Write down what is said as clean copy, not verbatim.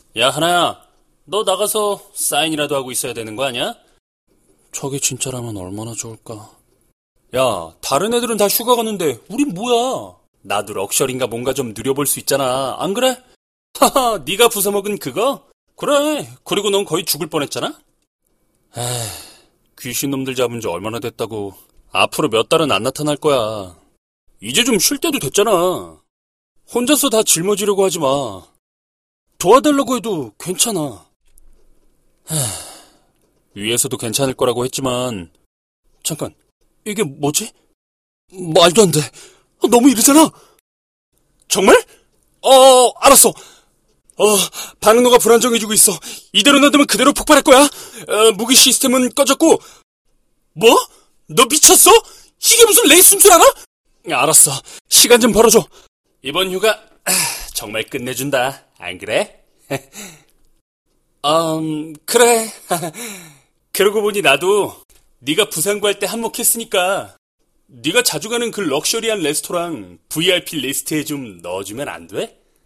야, 하나야. 너 나가서 사인이라도 하고 있어야 되는 거 아니야? 저게 진짜라면 얼마나 좋을까. 야, 다른 애들은 다 휴가 가는데 우린 뭐야? 나도 럭셔리인가 뭔가 좀 누려볼 수 있잖아. 안 그래? 하하, 네가 부숴먹은 그거? 그래. 그리고 넌 거의 죽을 뻔했잖아? 에휴, 귀신놈들 잡은 지 얼마나 됐다고. 앞으로 몇 달은 안 나타날 거야. 이제 좀 쉴 때도 됐잖아. 혼자서 다 짊어지려고 하지 마. 도와달라고 해도 괜찮아. 위에서도 괜찮을 거라고 했지만. 잠깐, 이게 뭐지? 말도 안 돼. 너무 이르잖아. 정말? 알았어. 반응로가 불안정해지고 있어. 이대로 놔두면 그대로 폭발할 거야. 무기 시스템은 꺼졌고. 뭐? 너 미쳤어? 이게 무슨 레이스인 줄 알아? 알았어. 시간 좀 벌어줘. 이번 휴가 정말 끝내준다. 안 그래? 그래. 그러고 보니 나도 네가 부산 구할 때 한몫했으니까 네가 자주 가는 그 럭셔리한 레스토랑 VIP 리스트에 좀 넣어주면 안 돼?